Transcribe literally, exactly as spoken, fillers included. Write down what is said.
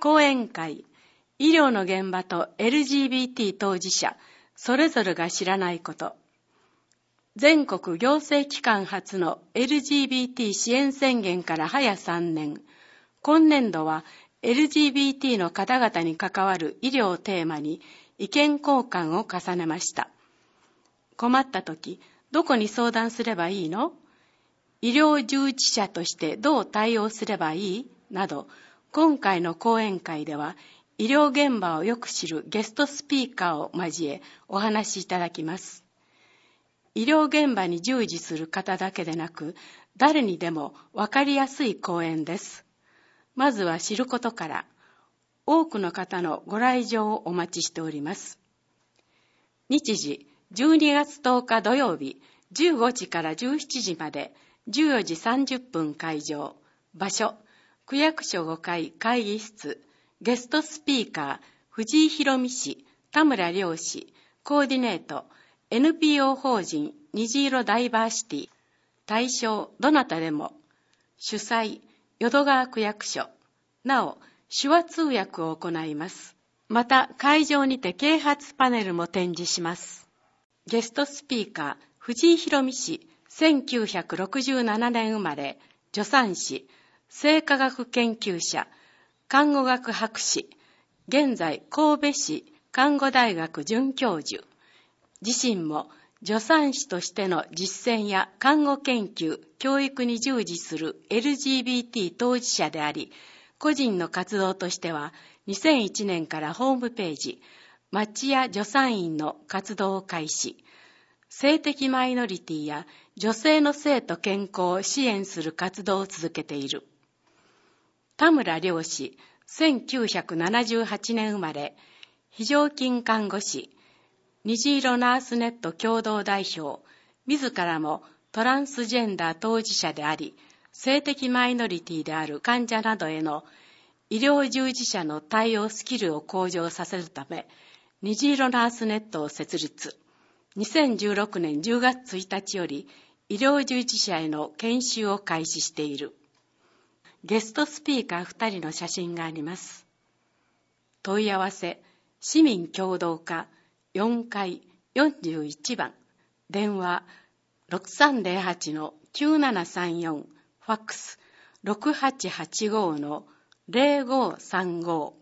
講演会、医療の現場と エルジービーティー 当事者、それぞれが知らないこと。全国行政機関初の エルジービーティー 支援宣言から早さんねん。今年度は エルジービーティー の方々に関わる医療をテーマに意見交換を重ねました。困った時、どこに相談すればいいの？医療従事者としてどう対応すればいい？など、今回の講演会では、医療現場をよく知るゲストスピーカーを交えお話しいただきます。医療現場に従事する方だけでなく、誰にでも分かりやすい講演です。まずは知ることから、多くの方のご来場をお待ちしております。日時、じゅうにがつとおか土曜日、じゅうごじからじゅうしちじまで、じゅうよじさんじゅっぷん会場。場所、区役所ごかい会議室。ゲストスピーカー、藤井博美氏、田村良氏。コーディネート、エヌピーオー 法人虹色ダイバーシティ。対象、どなたでも。主催、淀川区役所。なお、手話通訳を行います。また、会場にて啓発パネルも展示します。ゲストスピーカー、藤井博美氏、せんきゅうひゃくろくじゅうななねん生まれ、助産師、生化学研究者、看護学博士、現在神戸市看護大学准教授。自身も助産師としての実践や看護研究、教育に従事する エルジービーティー 当事者であり、個人の活動としてはにせんいちねんからホームページ、町屋助産院の活動を開始。性的マイノリティや女性の性と健康を支援する活動を続けている。田村良氏、せんきゅうひゃくななじゅうはちねん生まれ、非常勤看護師、虹色ナースネット共同代表、自らもトランスジェンダー当事者であり、性的マイノリティである患者などへの医療従事者の対応スキルを向上させるため、虹色ナースネットを設立。にせんじゅうろくねんじゅうがつついたちより医療従事者への研修を開始している。ゲストスピーカーふたりの写真があります。問い合わせ、市民協働課よんかいよんじゅういちばん、電話 ろくさんぜろはちのきゅうななさんよん、ファックス ろくはちはちごのゼロごさんご。